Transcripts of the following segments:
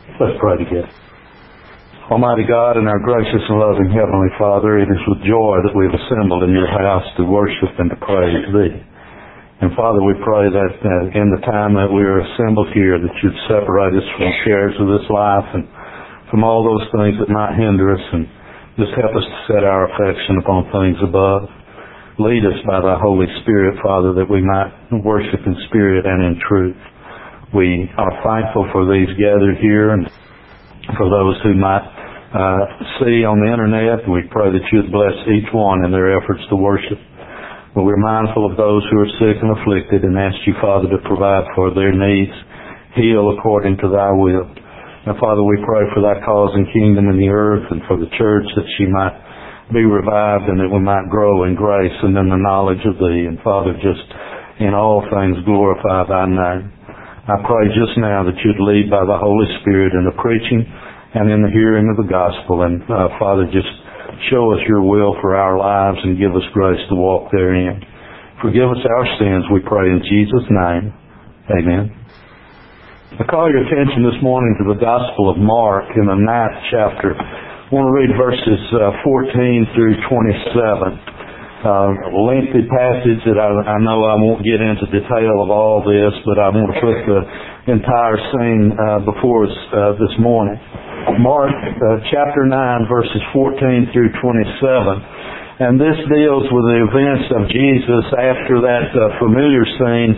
Let's pray together. Almighty God and our gracious and loving Heavenly Father, it is with joy that we've assembled in your house to worship and to praise Thee. And Father, we pray that in the time that we are assembled here, that You'd separate us from the cares of this life and from all those things that might hinder us, and just help us to set our affection upon things above. Lead us by Thy Holy Spirit, Father, that we might worship in spirit and in truth. We are thankful for these gathered here and for those who might see on the internet. We pray that You'd bless each one in their efforts to worship. But we're mindful of those who are sick and afflicted and ask You, Father, to provide for their needs. Heal according to Thy will. And Father, we pray for Thy cause and kingdom in the earth and for the church, that she might be revived and that we might grow in grace and in the knowledge of Thee. And Father, just in all things glorify Thy name. I pray just now that You'd lead by the Holy Spirit in the preaching and in the hearing of the gospel. And Father, just show us Your will for our lives and give us grace to walk therein. Forgive us our sins, we pray in Jesus' name. Amen. I call your attention this morning to the Gospel of Mark in the 9th chapter. I want to read verses 14 through 27. A lengthy passage that I know I won't get into detail of all this, but I want to put the entire scene before us this morning. Mark chapter 9, verses 14 through 27. And this deals with the events of Jesus after that familiar scene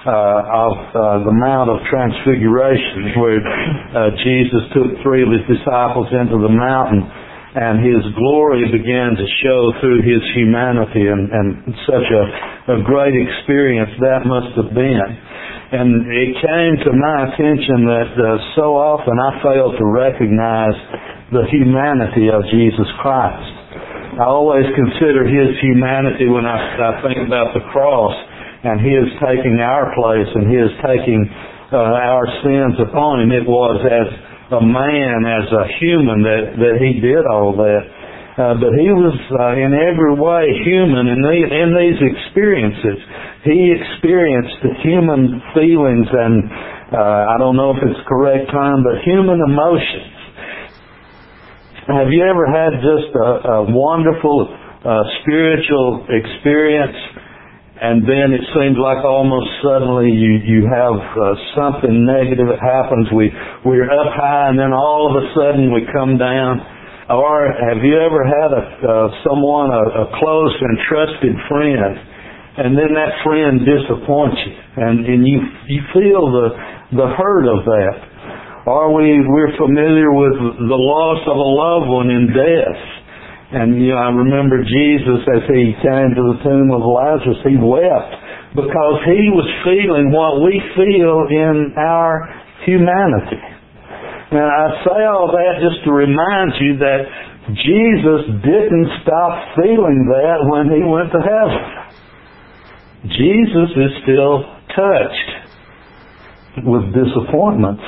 of the Mount of Transfiguration, where Jesus took 3 of His disciples into the mountain, and His glory began to show through His humanity, and such a great experience that must have been. And it came to my attention that so often I fail to recognize the humanity of Jesus Christ. I always consider His humanity when I think about the cross, and His taking our place and His taking our sins upon Him. It was as a man, as a human, that He did all that. But He was in every way human in these experiences. He experienced the human feelings and, I don't know if it's the correct term, but human emotions. Have you ever had just a wonderful spiritual experience, and then it seems like almost suddenly you have something negative that happens. We're up high, and then all of a sudden we come down? Or have you ever had someone, a close and trusted friend, and then that friend disappoints you, and you feel the hurt of that? Or we're familiar with the loss of a loved one in death. And I remember Jesus, as He came to the tomb of Lazarus, He wept because He was feeling what we feel in our humanity. Now, I say all that just to remind you that Jesus didn't stop feeling that when He went to heaven. Jesus is still touched with disappointments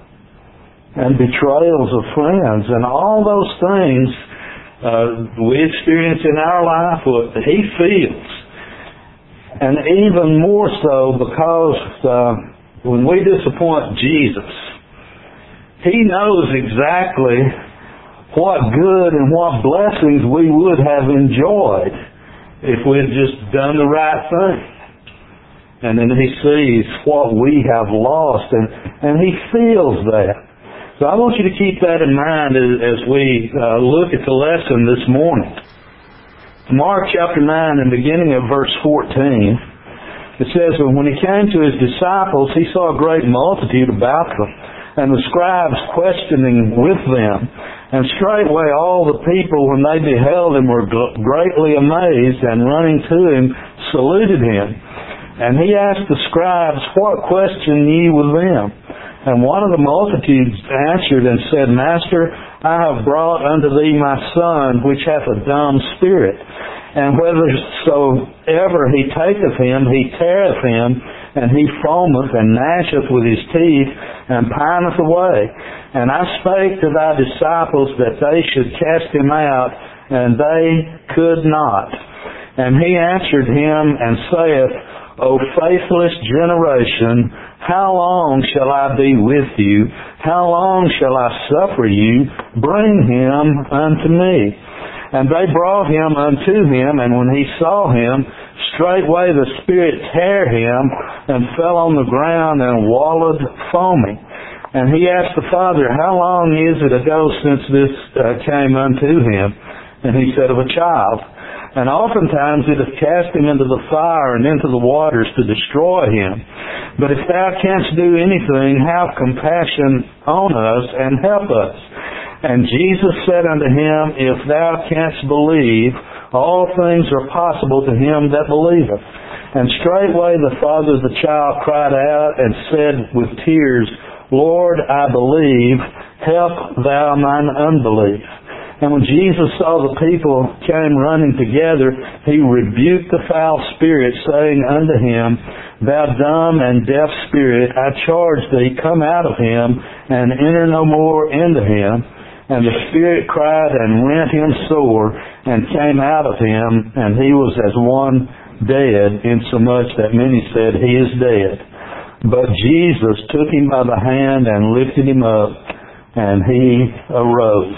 and betrayals of friends and all those things we experience in our life, what He feels. And even more so because when we disappoint Jesus, He knows exactly what good and what blessings we would have enjoyed if we had just done the right thing. And then He sees what we have lost, and He feels that. So I want you to keep that in mind as we look at the lesson this morning. Mark chapter 9 and beginning of verse 14, it says, "And when He came to His disciples, He saw a great multitude about them, and the scribes questioning with them. And straightway all the people, when they beheld Him, were greatly amazed, and running to Him, saluted Him. And He asked the scribes, What question ye with them? And one of the multitudes answered and said, Master, I have brought unto thee my son, which hath a dumb spirit. And whithersoever he taketh him, he teareth him, and he foameth and gnasheth with his teeth, and pineth away. And I spake to thy disciples that they should cast him out, and they could not. And he answered him and saith, O faithless generation, How long shall I be with you? How long shall I suffer you? Bring him unto me. And they brought him unto him, and when he saw him, straightway the spirit tare him, and fell on the ground, and wallowed foaming. And he asked the father, How long is it ago since this came unto him? And he said, Of a child. And oftentimes it hath cast him into the fire and into the waters to destroy him. But if thou canst do anything, have compassion on us and help us. And Jesus said unto him, If thou canst believe, all things are possible to him that believeth. And straightway the father of the child cried out and said with tears, Lord, I believe, help thou mine unbelief. And when Jesus saw the people came running together, he rebuked the foul spirit, saying unto him, Thou dumb and deaf spirit, I charge thee, come out of him, and enter no more into him. And the spirit cried and rent him sore, and came out of him, and he was as one dead, insomuch that many said, He is dead. But Jesus took him by the hand and lifted him up, and he arose.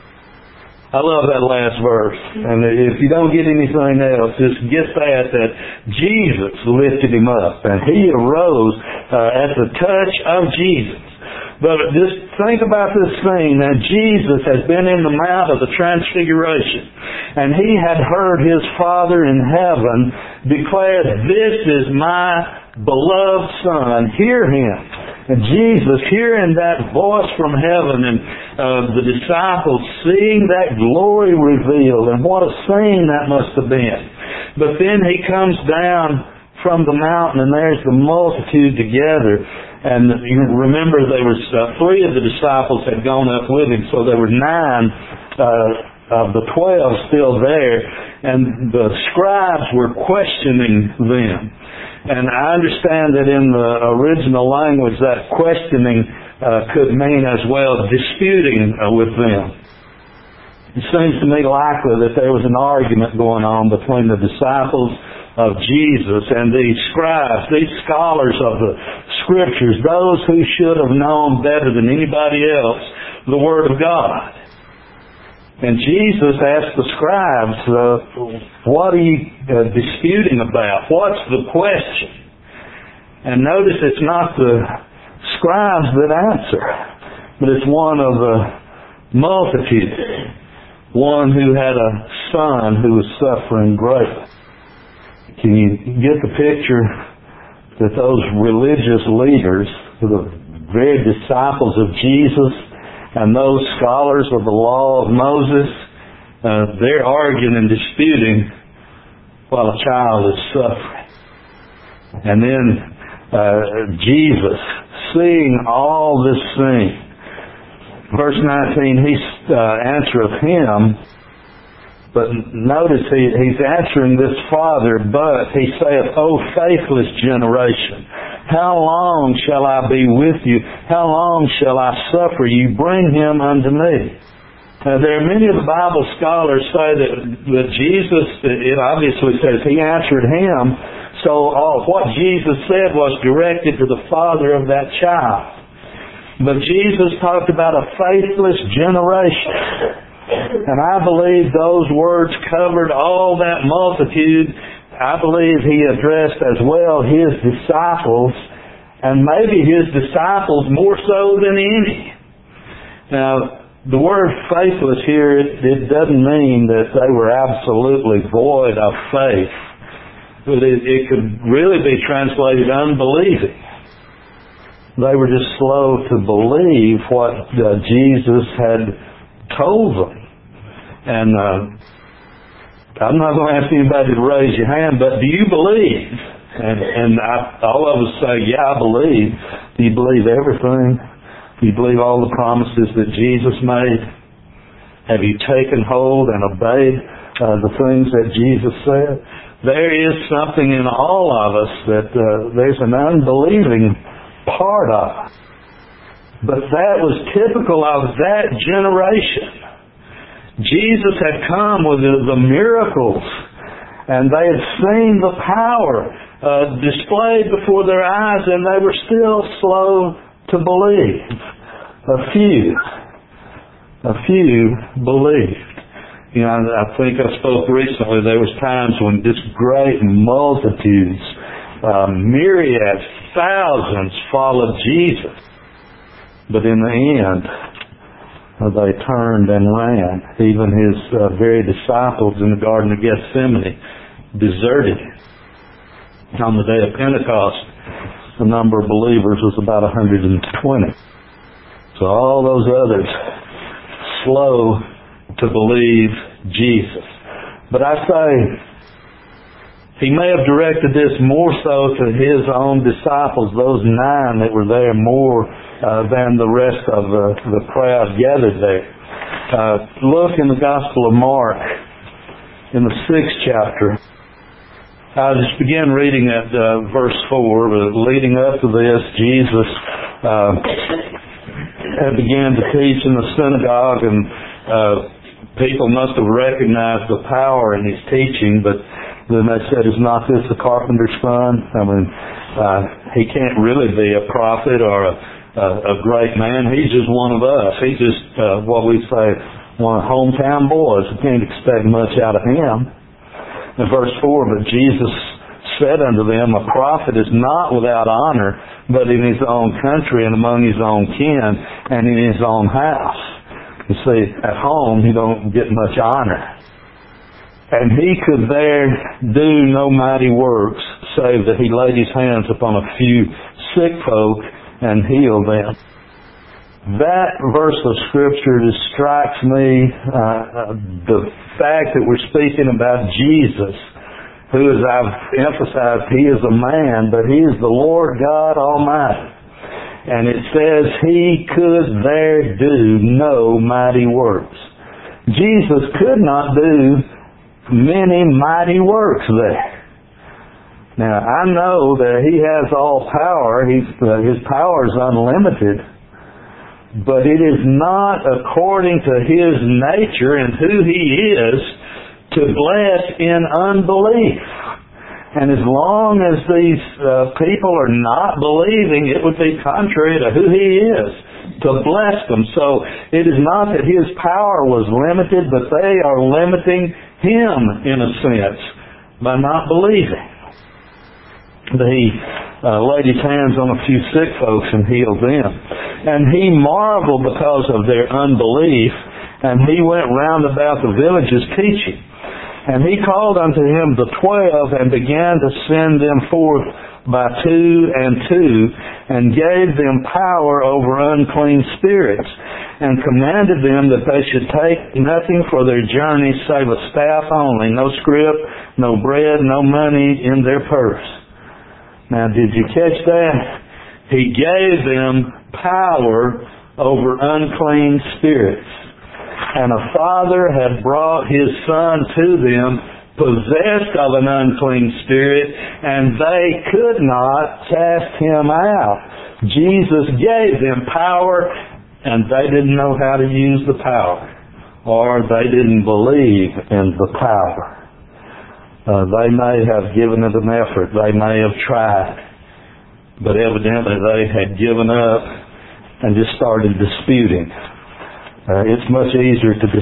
I love that last verse. And if you don't get anything else, just get that Jesus lifted him up, and he arose at the touch of Jesus. But just think about this scene that Jesus has been in the Mount of the Transfiguration, and he had heard his Father in heaven declare, This is my beloved Son, hear him. And Jesus, hearing that voice from heaven, and the disciples seeing that glory revealed, and what a scene that must have been. But then he comes down from the mountain, and there's the multitude together. And you remember there was 3 of the disciples had gone up with him, so there were 9 of the 12 still there, and the scribes were questioning them. And I understand that in the original language that questioning could mean as well disputing with them. It seems to me likely that there was an argument going on between the disciples of Jesus and these scribes, these scholars of the Scriptures, those who should have known better than anybody else the Word of God. And Jesus asked the scribes, what are you disputing about? What's the question? And notice it's not the scribes that answer, but it's one of the multitude, one who had a son who was suffering greatly. Can you get the picture that those religious leaders, the very disciples of Jesus, and those scholars of the law of Moses, they're arguing and disputing while a child is suffering. And then Jesus, seeing all this scene, verse 19, he answereth him, but notice he's answering this father, but he saith, O faithless generation, how long shall I be with you? How long shall I suffer you? Bring him unto me. There are many of the Bible scholars say that Jesus, it obviously says he answered him, so what Jesus said was directed to the father of that child. But Jesus talked about a faithless generation. And I believe those words covered all that multitude. I believe he addressed as well his disciples, and maybe his disciples more so than any. Now, the word faithless here, it doesn't mean that they were absolutely void of faith. But it could really be translated unbelieving. They were just slow to believe what Jesus had told them. And I'm not going to ask anybody to raise your hand, but do you believe? And all of us say, yeah, I believe. Do you believe everything? Do you believe all the promises that Jesus made? Have you taken hold and obeyed the things that Jesus said? There is something in all of us that there's an unbelieving part of. But that was typical of that generation. Jesus had come with the miracles, and they had seen the power displayed before their eyes, and they were still slow to believe. A few believed. You know, I think I spoke recently, there was times when just great multitudes, myriads, thousands followed Jesus. But in the end, they turned and ran. Even His very disciples in the Garden of Gethsemane deserted Him. On the day of Pentecost, the number of believers was about 120. So all those others, slow to believe Jesus. But I say, He may have directed this more so to His own disciples, those 9 that were there, more than the rest of the crowd gathered there. Look in the Gospel of Mark, in the 6th chapter. I just began reading at verse 4, but leading up to this, Jesus began to teach in the synagogue, and people must have recognized the power in His teaching, but then they said, is not this the carpenter's son? I mean, he can't really be a prophet or a great man. He's just one of us. He's just, what we say, one of hometown boys. We can't expect much out of him. In verse 4, but Jesus said unto them, a prophet is not without honor, but in his own country and among his own kin and in his own house. You see, at home you don't get much honor. And he could there do no mighty works, save that he laid his hands upon a few sick folk and healed them. That verse of Scripture just strikes me, the fact that we're speaking about Jesus, who, as I've emphasized, He is a man, but He is the Lord God Almighty. And it says He could there do no mighty works. Jesus could not do many mighty works there. Now, I know that He has all power. His power is unlimited. But it is not according to His nature and who He is to bless in unbelief. And as long as these people are not believing, it would be contrary to who He is to bless them. So it is not that His power was limited, but they are limiting Him in a sense by not believing. He laid His hands on a few sick folks and healed them. And He marveled because of their unbelief, and He went round about the villages teaching. And He called unto Him the 12 and began to send them forth by 2 and 2, and gave them power over unclean spirits, and commanded them that they should take nothing for their journey save a staff only, no scrip, no bread, no money in their purse. Now, did you catch that? He gave them power over unclean spirits. And a father had brought his son to them, possessed of an unclean spirit, and they could not cast him out. Jesus gave them power, and they didn't know how to use the power, or they didn't believe in the power. They may have given it an effort. They may have tried. But evidently they had given up and just started disputing. It's much easier to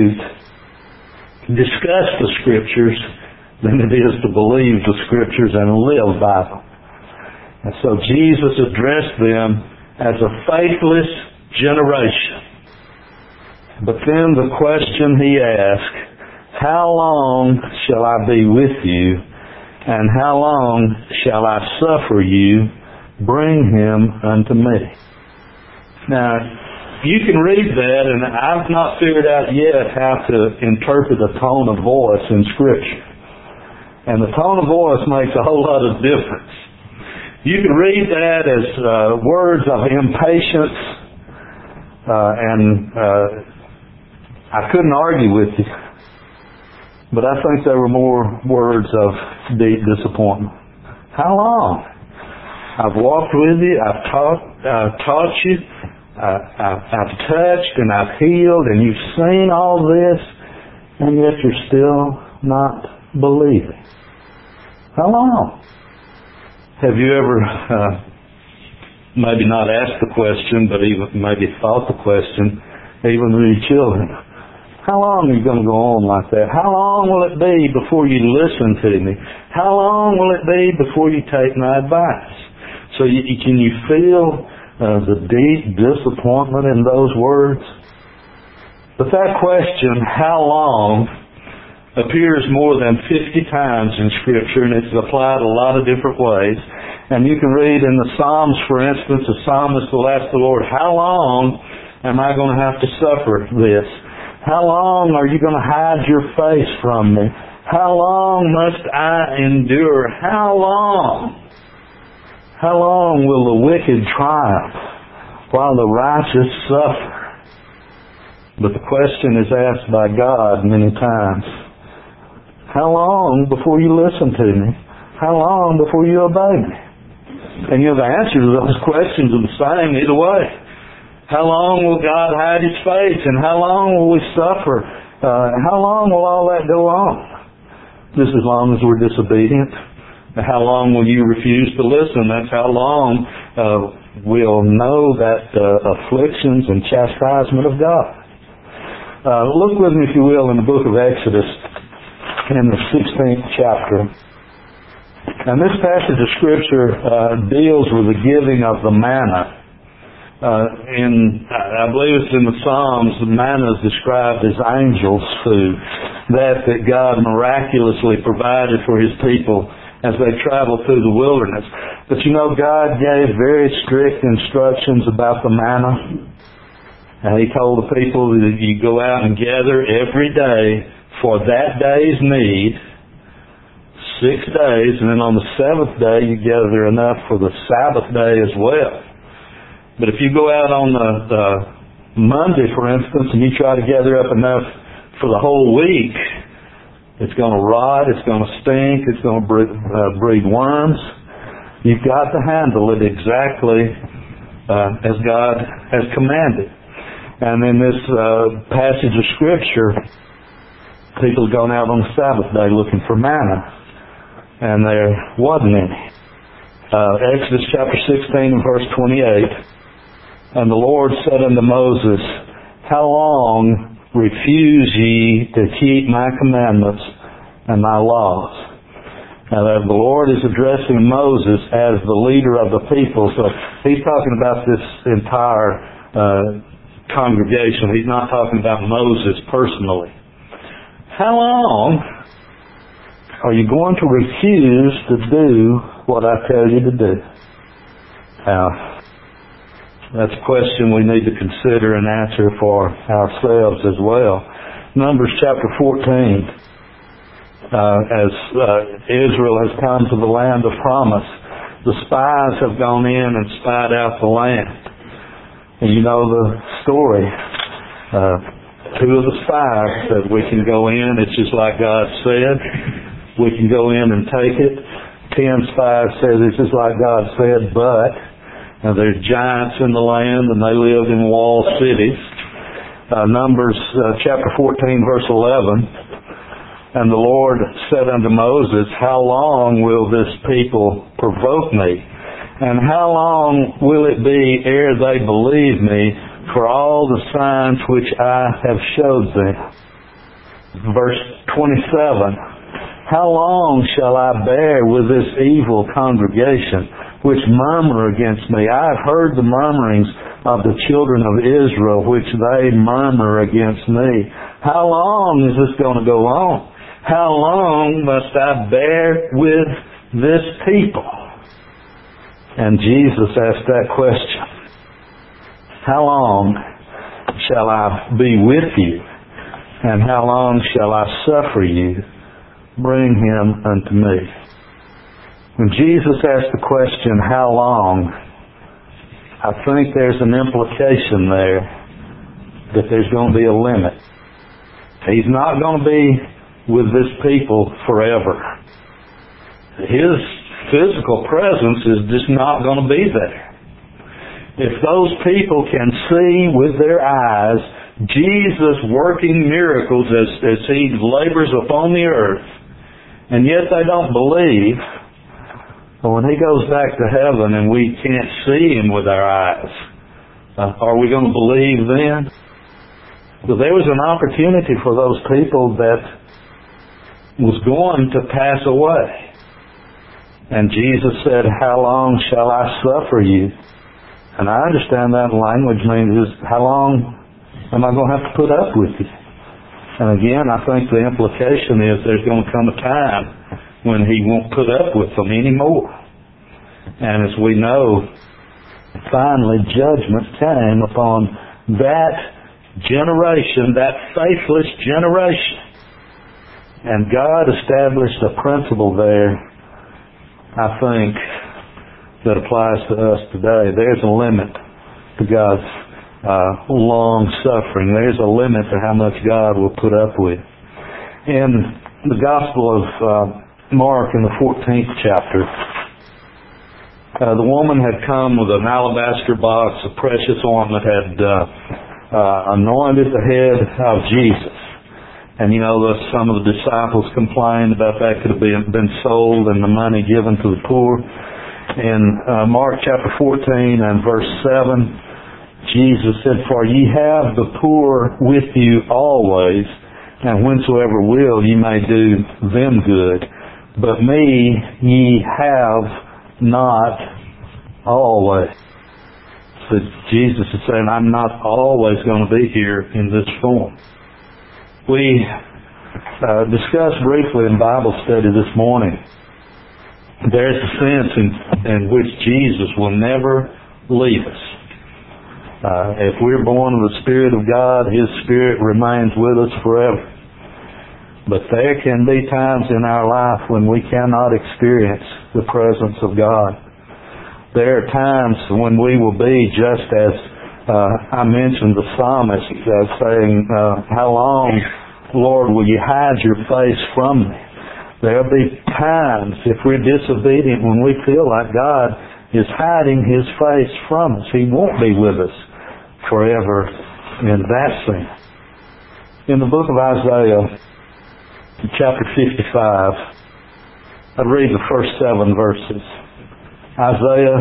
discuss the Scriptures than it is to believe the Scriptures and live by them. And so Jesus addressed them as a faithless generation. But then the question He asked, how long shall I be with you, and how long shall I suffer you? Bring him unto me. Now, you can read that, and I've not figured out yet how to interpret the tone of voice in Scripture. And the tone of voice makes a whole lot of difference. You can read that as words of impatience, and I couldn't argue with you. But I think there were more words of deep disappointment. How long? I've walked with you, I've taught you, I've touched and I've healed, and you've seen all this, and yet you're still not believing. How long? Have you ever maybe not asked the question, but even maybe thought the question, even with your children? How long are you going to go on like that? How long will it be before you listen to me? How long will it be before you take my advice? So can you feel the deep disappointment in those words? But that question, how long, appears more than 50 times in Scripture, and it's applied a lot of different ways. And you can read in the Psalms, for instance, the psalmist will ask the Lord, how long am I going to have to suffer this? How long are you going to hide your face from me? How long must I endure? How long? How long will the wicked triumph while the righteous suffer? But the question is asked by God many times. How long before you listen to me? How long before you obey me? And the answer to those questions are the same either way. How long will God hide His face? And how long will we suffer? How long will all that go on? Just as long as we're disobedient. How long will you refuse to listen? That's how long we'll know that afflictions and chastisement of God. Look with me, if you will, in the book of Exodus, in the 16th chapter. And this passage of Scripture deals with the giving of the manna. I believe it's in the Psalms, the manna is described as angels' food, that God miraculously provided for His people as they traveled through the wilderness. But God gave very strict instructions about the manna. And He told the people that you go out and gather every day for that day's need, 6 days, and then on the 7th day you gather enough for the Sabbath day as well. But if you go out on the Monday, for instance, and you try to gather up enough for the whole week, it's going to rot, it's going to stink, it's going to breed worms. You've got to handle it exactly as God has commanded. And in this passage of Scripture, people had gone out on the Sabbath day looking for manna, and there wasn't any. Exodus chapter 16 and verse 28, and the Lord said unto Moses, how long refuse ye to keep my commandments and my laws? Now the Lord is addressing Moses as the leader of the people, so He's talking about this entire congregation. He's not talking about Moses personally. How long are you going to refuse to do what I tell you to do? Now, that's a question we need to consider and answer for ourselves as well. Numbers chapter 14. As Israel has come to the land of promise, the spies have gone in and spied out the land. And you know the story. Two of the spies said, we can go in, it's just like God said. We can go in and take it. 10 spies said, it's just like God said, but there's giants in the land and they live in walled cities. Numbers chapter 14 verse 11. And the Lord said unto Moses, how long will this people provoke me? And how long will it be ere they believe me for all the signs which I have showed them? Verse 27. How long shall I bear with this evil congregation, which murmur against me? I have heard the murmurings of the children of Israel, which they murmur against me. How long is this going to go on? How long must I bear with this people? And Jesus asked that question. How long shall I be with you? And how long shall I suffer you? Bring him unto me. When Jesus asked the question, how long, I think there's an implication there that there's going to be a limit. He's not going to be with this people forever. His physical presence is just not going to be there. If those people can see with their eyes Jesus working miracles as He labors upon the earth, and yet they don't believe, But when He goes back to heaven and we can't see Him with our eyes, are we going to believe then? Well, there was an opportunity for those people that was going to pass away. And Jesus said, "How long shall I suffer you?" And I understand that language means, how long am I going to have to put up with you? And again, I think the implication is there's going to come a time when He won't put up with them anymore. And as we know, finally judgment came upon that generation, that faithless generation. And God established a principle there, I think, that applies to us today. There's a limit to God's long suffering. There's a limit to how much God will put up with. In the Gospel of Mark in the 14th chapter, the woman had come with an alabaster box of precious ointment, had anointed the head of Jesus. And you know, some of the disciples complained about that could have been sold and the money given to the poor. In Mark chapter 14 and verse 7, Jesus said, "For ye have the poor with you always, and whensoever will ye may do them good. But me ye have not always." So Jesus is saying, I'm not always going to be here in this form. We discussed briefly in Bible study this morning, there's a sense in which Jesus will never leave us. If we're born of the Spirit of God, His Spirit remains with us forever. But there can be times in our life when we cannot experience the presence of God. There are times when we will be just as I mentioned the psalmist saying, "How long, Lord, will you hide your face from me?" There'll be times, if we're disobedient, when we feel like God is hiding His face from us. He won't be with us forever in that sense. In the book of Isaiah, chapter 55, I'd read the first 7 verses. Isaiah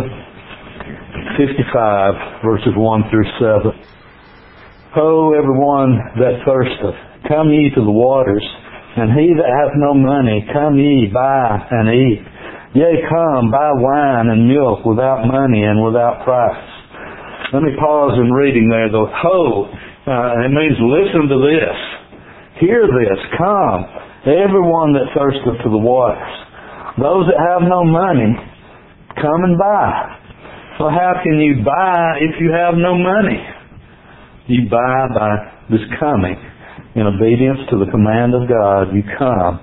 55, verses 1 through 7. "Ho, everyone that thirsteth, come ye to the waters, and he that hath no money, come ye, buy and eat. Yea, come, buy wine and milk without money and without price." Let me pause in reading there. The ho, it means listen to this. Hear this. Come, everyone that thirsteth to the waters. Those that have no money, come and buy. Well, how can you buy if you have no money? You buy by this coming. In obedience to the command of God, you come.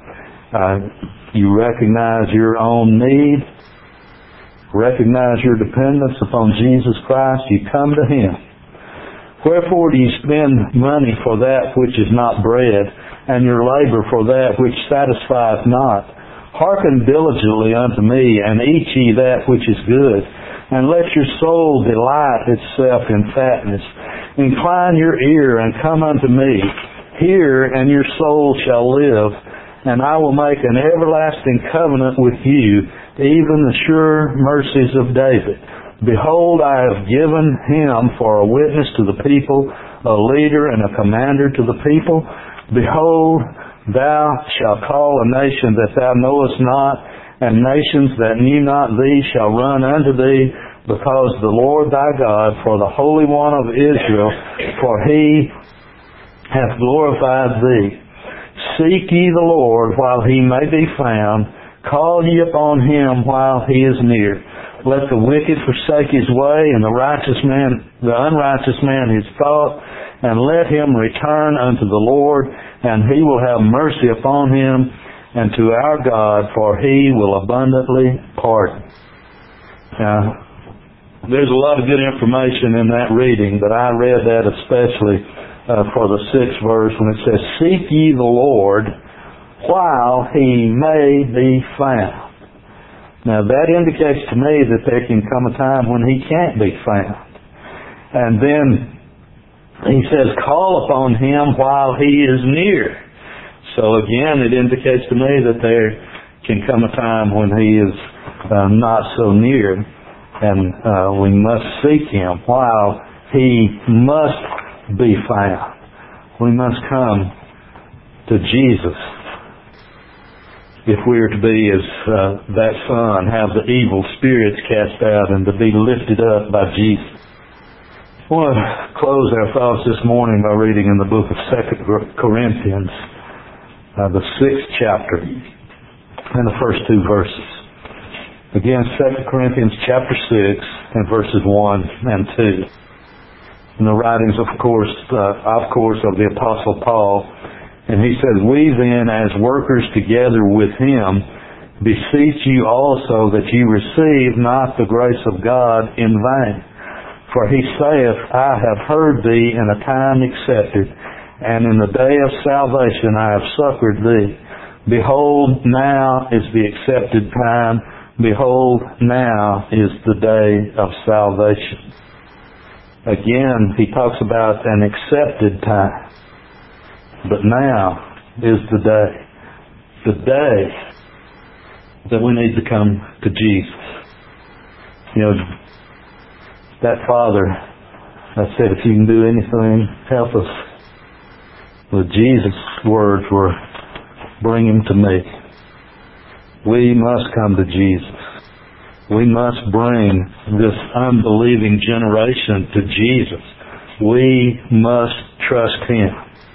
You recognize your own need. Recognize your dependence upon Jesus Christ. You come to Him. "Wherefore do you spend money for that which is not bread, and your labor for that which satisfieth not? Hearken diligently unto me, and eat ye that which is good, and let your soul delight itself in fatness. Incline your ear, and come unto me. Hear, and your soul shall live, and I will make an everlasting covenant with you, even the sure mercies of David. Behold, I have given him for a witness to the people, a leader and a commander to the people. Behold, thou shalt call a nation that thou knowest not, and nations that knew not thee shall run unto thee, because the Lord thy God, for the Holy One of Israel, for He hath glorified thee. Seek ye the Lord while He may be found. Call ye upon Him while He is near. Let the wicked forsake his way, and the unrighteous man his thought, and let him return unto the Lord, and He will have mercy upon him, and to our God, for He will abundantly pardon. Now, there's a lot of good information in that reading, but I read that especially for the 6th verse when it says, "Seek ye the Lord while He may be found." Now that indicates to me that there can come a time when He can't be found. And then He says, "Call upon Him while He is near." So again, it indicates to me that there can come a time when He is not so near, and we must seek Him while He must be found. We must come to Jesus if we are to be as that Son, have the evil spirits cast out and to be lifted up by Jesus. I want to close our thoughts this morning by reading in the book of 2 Corinthians, the 6th chapter, and the first 2 verses. Again, 2 Corinthians chapter 6 and verses 1 and 2. In the writings, of course, of the Apostle Paul. And he says, "We then, as workers together with Him, beseech you also that ye receive not the grace of God in vain. For He saith, I have heard thee in a time accepted, and in the day of salvation I have succored thee. Behold, now is the accepted time. Behold, now is the day of salvation." Again, he talks about an accepted time. But now is the day that we need to come to Jesus. You know, that Father, I said, if you can do anything, help us. Well, Jesus' words were, bring Him to me. We must come to Jesus. We must bring this unbelieving generation to Jesus. We must trust Him.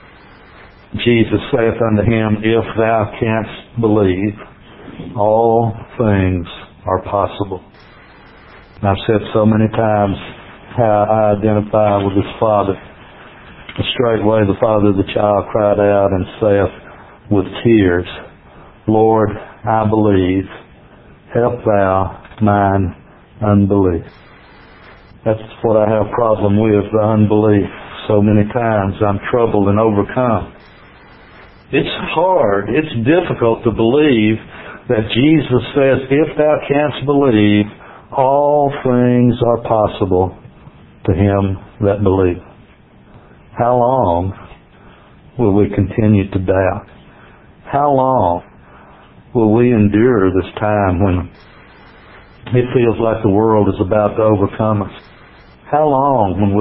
Jesus saith unto him, If thou canst believe, all things are possible. And I've said so many times how I identify with this Father. And straightway the father of the child cried out and saith with tears, Lord, I believe, help thou mine unbelief. That's what I have a problem with, the unbelief. So many times I'm troubled and overcome. It's hard, it's difficult to believe that Jesus says, if thou canst believe, all things are possible to him that believeth. How long will we continue to doubt? How long will we endure this time when it feels like the world is about to overcome us? How long will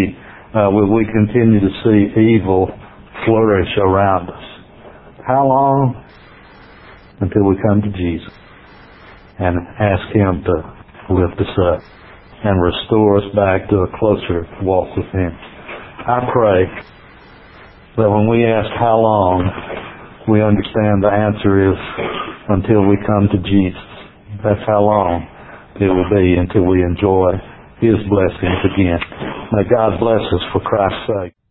we continue to see evil flourish around us? How long? Until we come to Jesus and ask Him to lift us up and restore us back to a closer walk with Him. I pray that when we ask how long, we understand the answer is until we come to Jesus. That's how long it will be until we enjoy His blessings again. May God bless us for Christ's sake.